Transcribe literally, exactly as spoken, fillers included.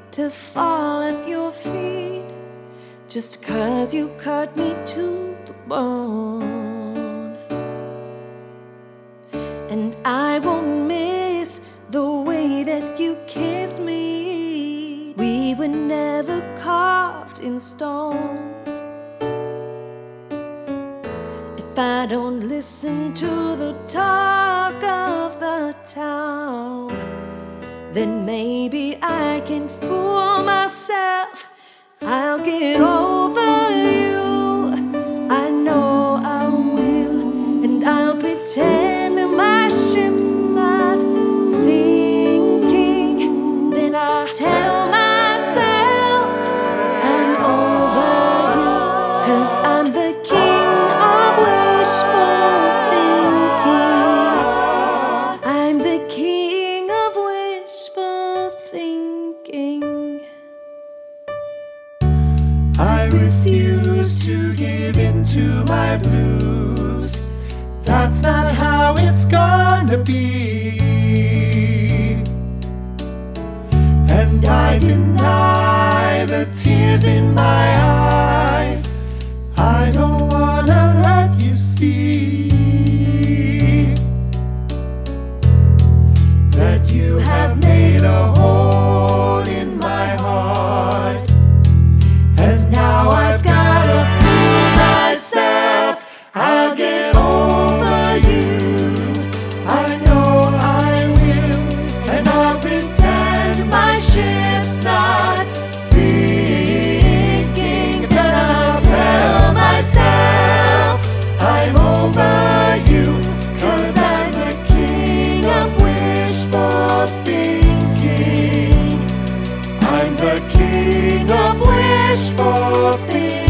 to fall at your feet, just 'cause you cut me to the bone. And I won't miss the way that you kiss me. We were never carved in stone. If I don't listen to the talk of the town, then maybe I can fool myself. I'll get over you, I know I will. And I'll pretend my ship's not sinking. Then I'll tell myself I'm over you, 'cause I'm the king of wishful thinking. I'm the king of wishful thinking. I refuse to give in to my blues. That's not how it's gonna be. And I deny the tears in my eyes. I don't wanna let you see that you have made a hole in my heart. And now I've gotta fool myself. I'll get over you, I know I will. And I'll pretend my ship's not sinking. Then I'll tell myself I'm over you, 'cause I'm the king of wishful thinking. I'm the king of wishful thinking.